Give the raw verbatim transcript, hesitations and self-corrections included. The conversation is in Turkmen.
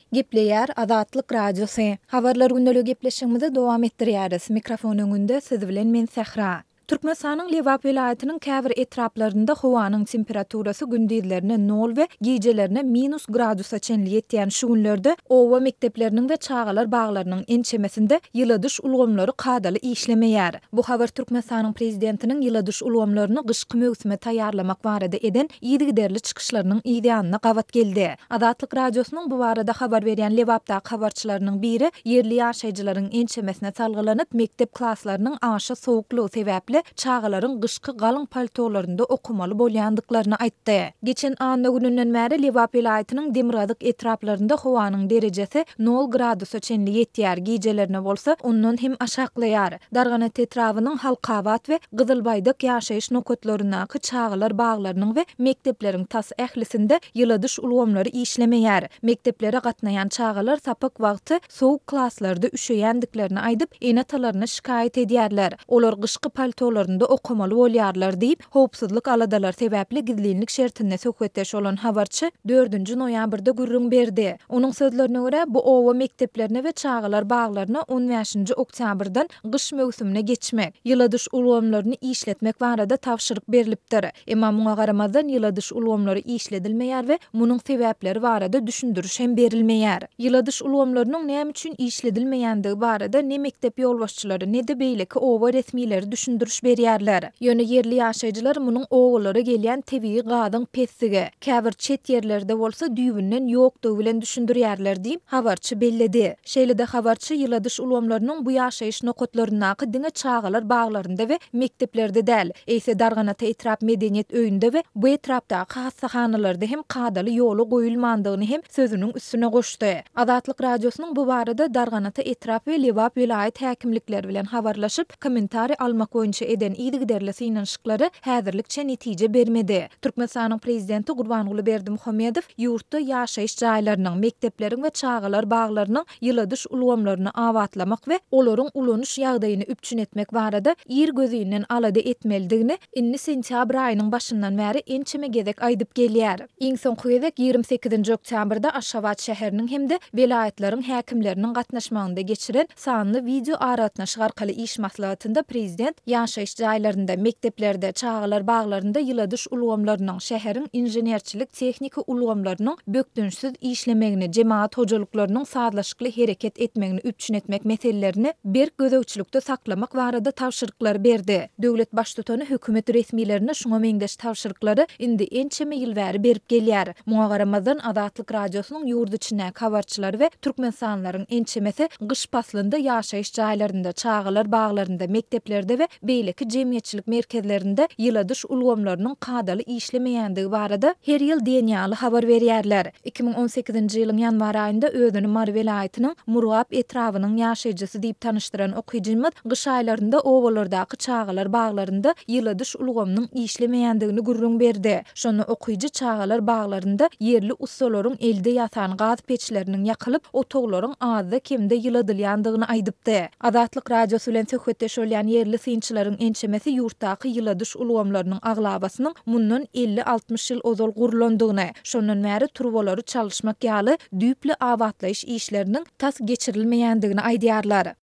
Gepleýär Azatlyk Radiosu. Habarlar gündälik gepleşigimizi dowam etdirýäris. Mikrofon öňünde siz bilen men Sähra. Türkmenistanyň Lewap vilayatynyň käbir etraplarynda howanyň temperaturasy gündizlerine nol we gijelerine minus gradusa çenli ýetýän şu günlerde owa mekdepleriniň we çagalar baglarynyň ençemesinde ýyladyş ulgamlary kadaly işlemeýär. Bu habar Türkmenistanyň prezidentiniň ýyladyş ulgamlaryny gyşky mögsüme taýýarlamak barada eden ýygyderli çykyşlarynyň ýygyanyna gawat geldi. Azatlyk radiosynyň bu barada habar berýän Lewapda habarçylarynyň biri ýerli ýaşaýjylaryň ençemesine salgylanyp mektep klaslarynyň aşa sowuklugy sebäpli çağalaryň gyşky galyň paltolarynda okumaly bolýandyklaryny aýtdy. Geçen anda gününden bäri Lewap vilayatynyň Demirgazyk etraplarynda howanyň derejesi nol gradusa çenli ýetýär, gijelerine bolsa ondan hem aşaklaýar. Darganat etrawynyň Halkawat we Gyzylbaýdak ýaşaýyş nokatlarynaky çağalar baglarynyň we mektepleriň tas ählisinde ýyladyş ulgamlary işlemeýär. Mekteplere gatnaýan çağalar sapak wagty sowuk klaslarda üşeýändiklerini aýdyp enatalaryna şikaýet edýärler. Olar gyşky palto larynda okumaly bolýarlar diýip howpsuzlyk aladalar sebäpli gizlilik şertine söhbetdeş bolan habarçy dördünji noýabrda gürrüň berdi. Onuň sözlerine görä bu owa mekdeplerine we çağalar baglaryna on beşinji oktýabrdan gyş mögsümine geçmek, ýyladyş ulgamlaryny işletmek barada tapşyryk berilipdir. Emma muňa garamazdan ýyladyş ulgamlary işledilmeýär we munyň sebäpleri barada düşündürüş hem berilmeýär. Ýyladyş ulgamlarynyň näme üçin işledilmeýändigi barada ne mektep ýolbaşçylary ne de beýleki owa resmileri düşündürüş berýärler. Ýöne yerli ýaşaýjylar munyň owulary gelýän tebii gadyň pesige, käbir çet ýerlerde bolsa düýbünden ýokdugy bilen düşündirýärler diýip habarçy belledi. Şeýle-de habarçy ýyladyş ulgamlarynyň bu ýaşaýyş nokatlarynaky diňe çağalar baglarynda we mekteplerde däl, eýse Darganata etrap medeniýet öýünde we bu etrapdaky hassahanalarda hem kadaly ýoly goýulmandygyny hem sözüniň üstüne goşdy. Azatlyk radiosynyň bu barada Darganata etrap we Lewap vilayat häkimlikleri bilen habarlaşyp kommentari almak boýunça eden ýygyderli synanyşyklary häzirlikçe netije bermedi. Türkmenistanyň prezidenti Gurbanuly Berdimuhammedow ýurtda ýaşaýyş jaýlarynyň, mektepleriň we çağalar baglarynyň ýyladyş ulgamlaryny awatlamak we olaryň ulanyş ýagdaýyny üpçün etmek barada ýer gözünden alada etmelidigini inni sentýabr aýynyň başyndan bäri ençeme gezek aýdyp gelýär. Iň soňky gezek ýygrimi sekizinji oktýabrda Aşgabat şäheriniň hemde vilayatlaryň häkimleriniň gatnaşmagynda geçiren sanly video aratnaşyk arkaly iş maslahatynda prezident ýaşaýyş jaýlarynda, mekteplerde, çağalar baglarynda ýyladyş ulgamlarynyň, şäheriň inženerçilik tehnika ulgamlarynyň bökdünçsiz işlemegini, jemaat hojalyklarynyň sazlaşykly hereket etmegini üpçün etmek meselelerini bir gözegçilikde saklamak barada tapşyryklar berdi. Döwlet başdutany hökümet resmilerine şoňa meňdeş tapşyryklary indi ençeme ýyl bäri berip gelýär. Muňa garamazdan Azatlyk radiosynyň ýurt içine habarçylary we türkmensanlaryň ençemesi gyş paslynda ýaşaýyş jaýlarynda, çağalar baglarynda, mekteplerde we beýleki jemgyýetçilik merkezlerinde ýyladyş ulgamlarynyň kadaly işlemeýändigi barada her ýyl diýenýärli habar berýärler. iki bin on sekizinji ýylyň ýanwar aýynda özüni Mar vilayatynyň Murgap etrawynyň ýaşaýjysy diýip tanyşdyran okyjymyz gyş aýlarynda owalardaky çağalar baglarynda ýyladyş ulgamynyň işlemeýändigini gürrüň berdi. Şonu okyjy çağalar baglarynda yerli ustalaryň elde ýatan gaz peçleriniň ýakylyp otoglaryň azda kemde ýyladylýandygyny aýdypdy. Azatlyk radiosu bilen söhbetdeş bolýan yerli synçylaryň ençemesi ýurtdaky ýyladyş ulgamlarynyň aglabasynyň mundan elli altmış ýyl ozal gurulandygyny, şondan bäri turbolary çalyşmak ýaly düýpli awatlaýyş işleriniň tas geçirilmeýändigini aýdýarlar.